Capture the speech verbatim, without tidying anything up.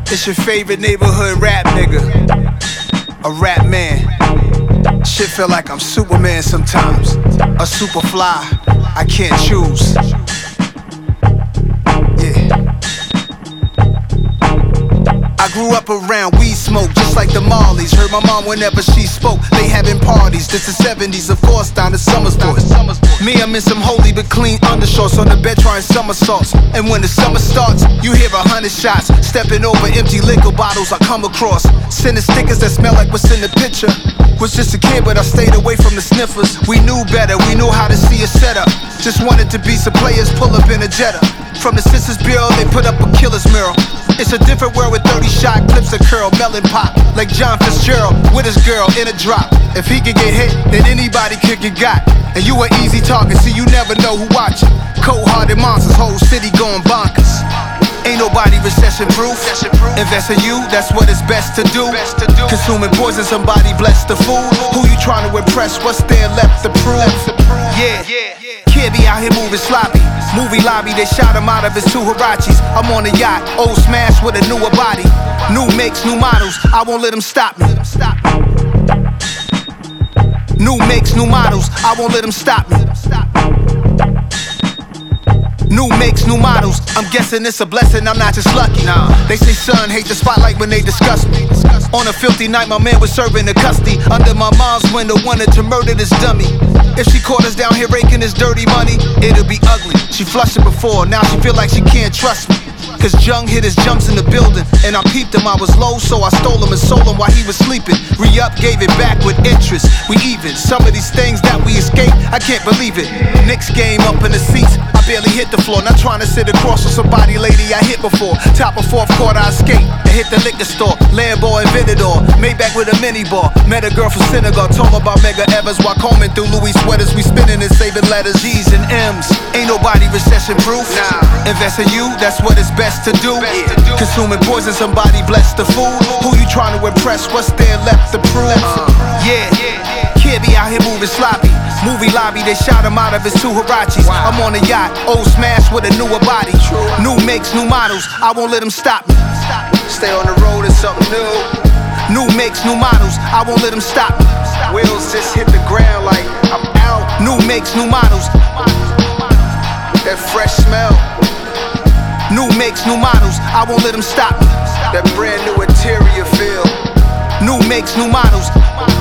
It's your favorite neighborhood rap nigga, a rap man. Shit feel like I'm Superman sometimes, a Superfly, I can't choose. Yeah. I grew up around weed smoke, just like the Marleys. Heard my mom whenever she spoke, they having parties. This the seventies, of course, down to Summer's boys. Me, I'm in some holy but clean undershorts on the bed trying somersaults. And when the summer starts, you hear a hundred shots. Stepping over empty liquor bottles I come across. Sending stickers that smell like what's in the picture. Was just a kid, but I stayed away from the sniffers. We knew better, we knew how to see a setup. Just wanted to be some players, pull up in a Jetta. From the Census Bureau, they put up a killer's mural. It's a different world with thirty shot clips of curl, melon pop, like John Fitzgerald with his girl in a drop. If he could get hit, then anybody could get got. And you an easy target, see you never know who watching. Cold-hearted monsters, whole city going bonkers. Ain't nobody recession proof. Invest in you, that's what it's best to do. Consuming poison, somebody bless the food. Who you trying to impress? What's there left to prove? Yeah, kid be out here moving sloppy. Movie lobby, they shot him out of his two Hirachis. I'm on a yacht, old smash with a newer body. New makes, new models, I won't let them stop me. New makes, new models, I won't let them stop me. New makes, new models, I'm guessing it's a blessing, I'm not just lucky. Nah. They say son hate the spotlight when they discuss me. On a filthy night, my man was serving the custody. Under my mom's window, wanted to murder this dummy. If she caught us down here raking this dirty money, it'll be ugly. She flushed it before, now she feel like she can't trust me. Cause Jung hit his jumps in the building, and I peeped him, I was low, so I stole him and sold him while he was sleeping. Re-up, gave it back with interest, we even. Some of these things that we escape, I can't believe it. Knicks game up in the seats, I barely hit the floor. Not trying to sit across from somebody, lady, I hit before. Top of fourth quarter, I escape and hit the liquor store. Lambo and Venador, Maybach with a mini bar. Met a girl from Senegal, told me about Mega Evers. While combing through Louis sweaters, we spinning and saving letters, G's and M's. Ain't nobody recession proof. Nah. Invest in you, that's what it's best to do. Best to do. Consuming poison, somebody bless the food. Who you trying to impress? What's there left to prove? Uh, yeah. Kid be out here moving sloppy. Movie lobby, they shot him out of his two Hirachis. Wow. I'm on a yacht, old smash with a newer body. True. New makes, new models, I won't let them stop me. Stay on the road, it's something new. New makes, new models, I won't let them stop me. Wheels just hit the ground like I'm out. New makes, new models. That fresh smell. New makes, new models, I won't let them stop me. That brand new interior feel. New makes, new models.